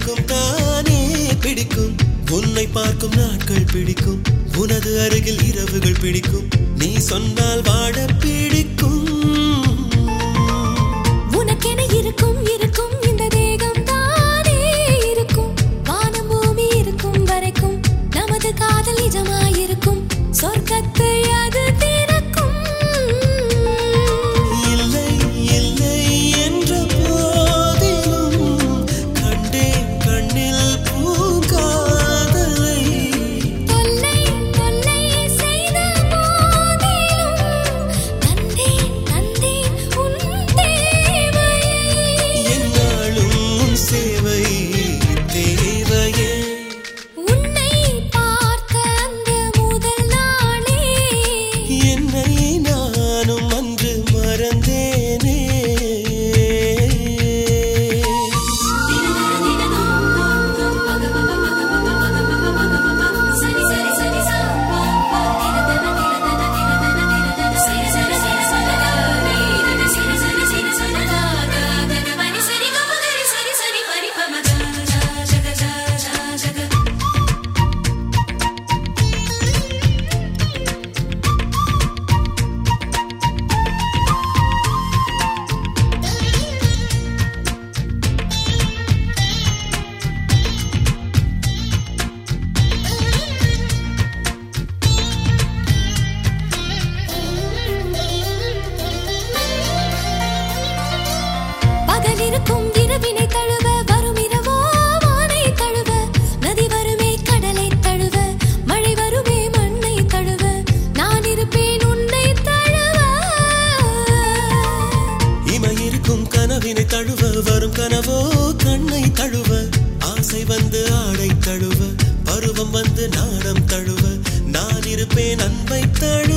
பிடிக்கும் தானே பிடிக்கும் உன்னை பார்க்கும் நாட்கள் பிடிக்கும் உனது அருகில் இரவுகள் பிடிக்கும் நீ சொன்னால் வாழ பிடிக்கும் உனக்கென இருக்கும் இருக்கும் இந்த தேகம் தானே இருக்கும் வானம் பூமி இருக்கும் வரைக்கும் நமது காதல் நிஜமாயிருக்கும் சொர்க்கத்தை அது திறக்கும் இல்லை இல்லை என்ற போதிலும் கண்டேன் கண்ணில் பூங்காதலை தொல்லை தொல்லை செய்த போதிலும் தந்தேன் தந்தேன் உன் தேவையை என்னாலும் உன் சேவை தேவையே உன்னை பார்த்த அந்த முதல் நாளே என்னை நானும் அன்று மறந்தேனே பகலிருக்கும் இரவினை தழுவ வரும் இரவோ வானை தழுவ நதி வருமே கடலை தழுவ மழை வருமே மண்ணை தழுவ நான் இருப்பேன் உன்னை தழுவ இமையிருக்கும் கனவினை தழுவ வரும் கனவோ கண்ணை தழுவ ஆசை வந்து ஆடை தழுவ பருவம் வந்து நாணம் தழுவ நான் இருப்பேன் அன்பை தழுவ